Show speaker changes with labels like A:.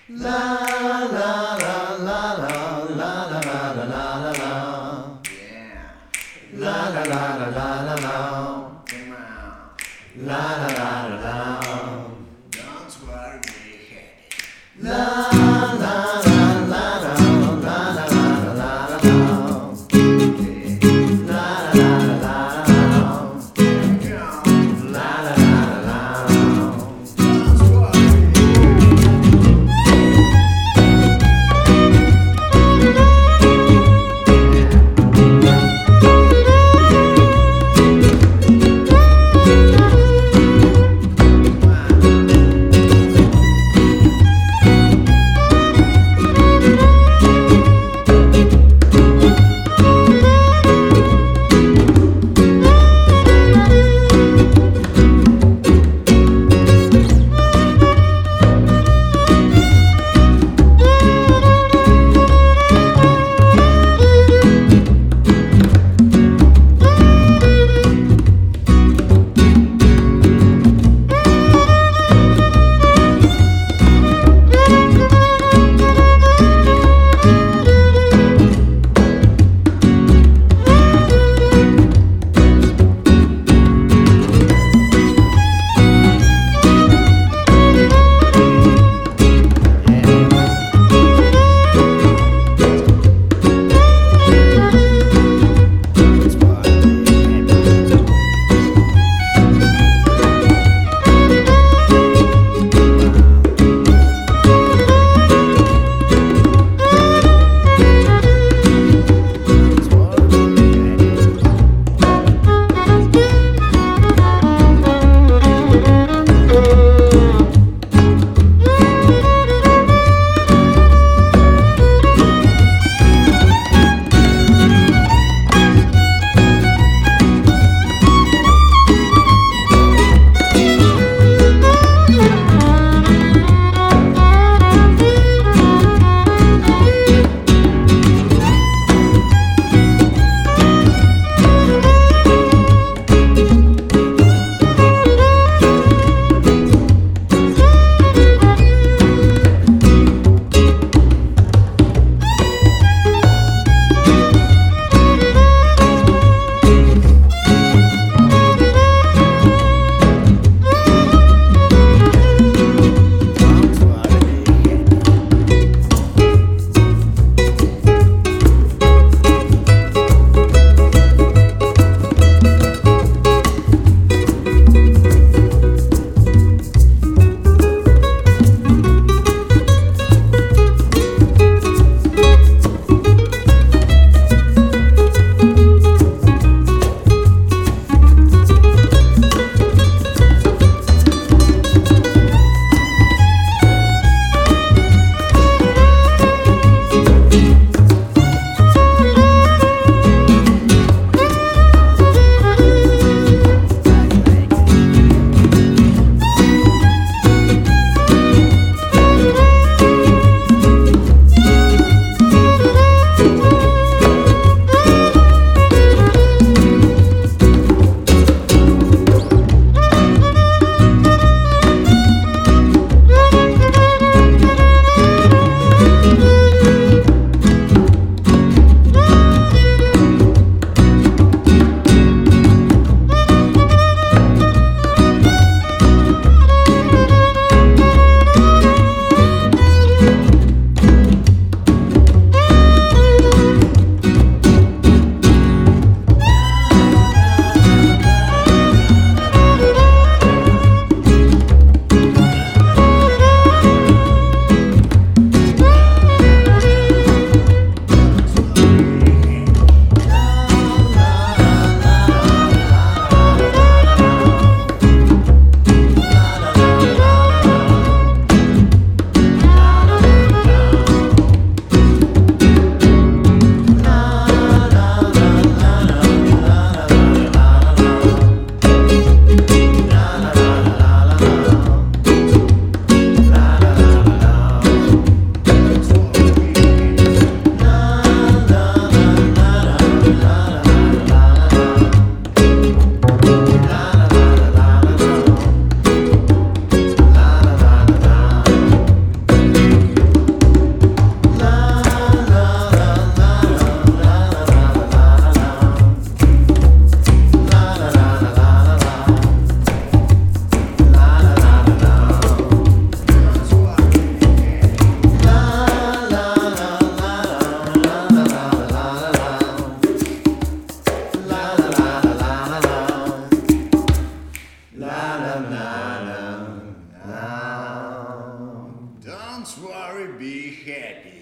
A: La la la la la la la la la la la.
B: Yeah.
A: La la la la la la la.
B: Come on.
A: La la la la la.
B: Don't worry, we had it.
A: La la la la la la la la la la la.
B: Okay.
A: La la la la la.
B: Come.
A: La la la la la.
B: Don't worry. be happy.